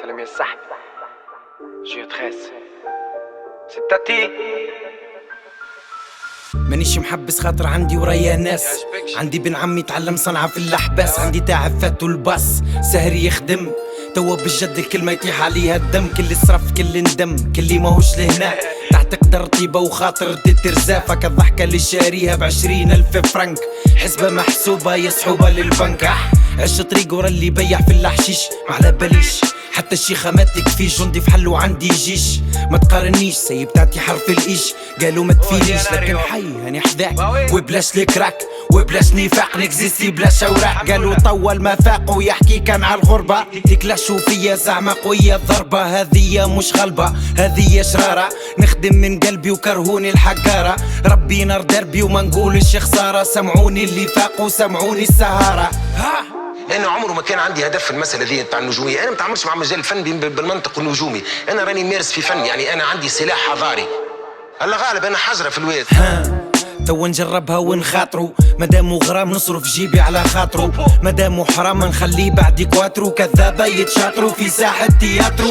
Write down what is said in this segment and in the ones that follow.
سلام يا صاحبي. جيو تخاس ستاتي. مانيش محبس خاطر عندي ورايا ناس. عندي بن عمي تعلم صنعة في الأحباس. عندي تاعب فاتو الباص سهري يخدم. توا بالجد الكلمة يطيح عليها الدم. كل صرف كل ندم كل ماهوش لهنا. تعتقد طيبة وخاطر تترزافك. الضحكة اللي شاريها ب20,000 فرنك. حسبة محسوبة يسحوبة للبنك. عش طريق ورا اللي بيع في الحشيش معلا باليش. حتى الشيخة ما تكفيش. جندي في حل وعندي جيش. ما تقارنيش سيب تاعتي حرف الإيش. قالوا ما تفينيش لكن حي هاني حذاك. وبلاش الكراك وبلاش نفاق. نكزيستي بلاش اوراق. قالوا طول ما فاق ويحكي كان على الغربة. تكلاشوا فيا زعما قوية الضربة. هذية مش غلبة هذية شرارة. نخدم من قلبي وكرهوني الحقارة. ربي نار دربي وما نقولش خسارة. سمعوني اللي فاقوا سمعوني السهارة. انا عمره ما كان عندي هدف في المساله دي بتاع النجوميه. انا ما تعاملش مع مجال الفن بالمنطق النجومي. انا راني مارس في فن، يعني انا عندي سلاح حضاري. الله غالب انا حجره في الواد. توا نجربها ونخاطرو. مادامو غرام نصرف جيبي على خاطرو. مادامو حرام نخليه بعد كواترو. كذابة يتشاطرو في ساحة تياترو.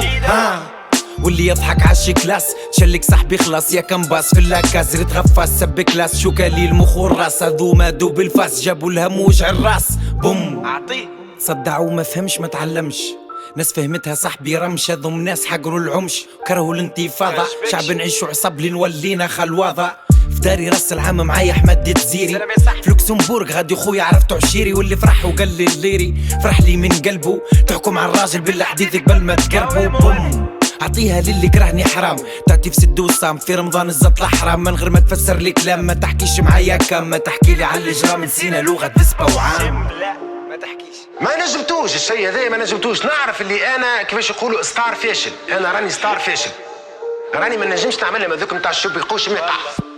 واللي يضحك عالشي كلاس. تشلك صاحبي خلاص يا كمباس. في اللاكاز ريت غفاس سب كلاس. شو كالي المخ والراس. هذو مادو بالفاس جابوا الهم ووجع الراس. بوم اعطيه صدعوا ما فهمش ما تعلمش. ناس فهمتها صاحبي رمش. هذم ناس حقروا العمش كرهوا الانتفاضة. شعب نعيشوا عصب لين ولينا خلواضة. في داري راس العام معايا احمد التزيري. في لوكسمبورغ غادي خويا عرفتو عشيري. واللي فرح وقال لي الليري فرح لي من قلبه. تحكم على الراجل بالحديث قبل ما تقربوا. بوم اعطيها للي كرهني حرام. تعطي في سد وصام في رمضان الزط الحرام. من غير ما تفسر لي كلام. ما تحكيش معايا كام. ما تحكي لي على الاجرام. نسينا لغة نسبة وعام. ما تحكيش. ما نجمتوش الشيء هذا ما نجمتوش. نعرف اللي انا كيفاش يقولوا ستار فاشل. انا راني ستار فاشل. راني ما نجمش نعملها ما ذوك نتاع الشوب يقوش مقع.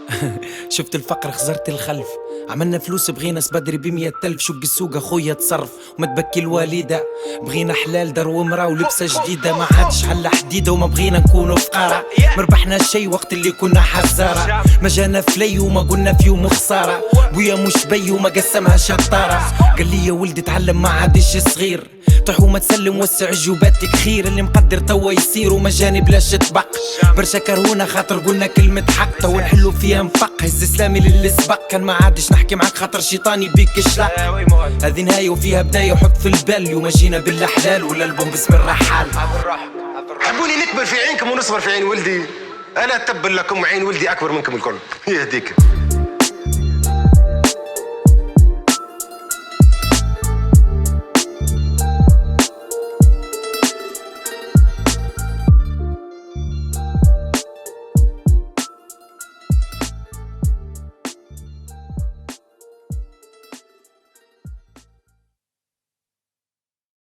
شفت الفقر خزرت الخلف. عملنا فلوس بغينا بدري ب100,000. شق السوق اخويا تصرف وما تبكي الوالدة. بغينا حلال دار ومرا ولبسة جديدة. ما عادش حل حديدة وما بغينا نكونوا فقارة. مربحنا الشي وقت اللي كنا حزارة. ما جانا فلي وما قلنا في يوم خسارة. بويا مش بي وما قسمها شطارة. قال لي يا ولدي تعلم ما عادش صغير. طيح وما تسلم وسع جوباتك خير. اللي مقدر توا يصير وما جاني بلاش تبق. برشا كرهونا خاطر قلنا كلمة حق. توا نحلو فيها نفق. هز سلامي للي سبق. كان ما عادش نحكي معاك خاطر شيطاني بيك الشلق. هذه نهاية وفيها بداية وحط في البال. اليوم جينا بالحلال والالبوم باسم الرحال. حبوني نكبر في عينكم ونصبر في عين ولدي. انا اتبل لكم عين ولدي اكبر منكم الكل. يهديك.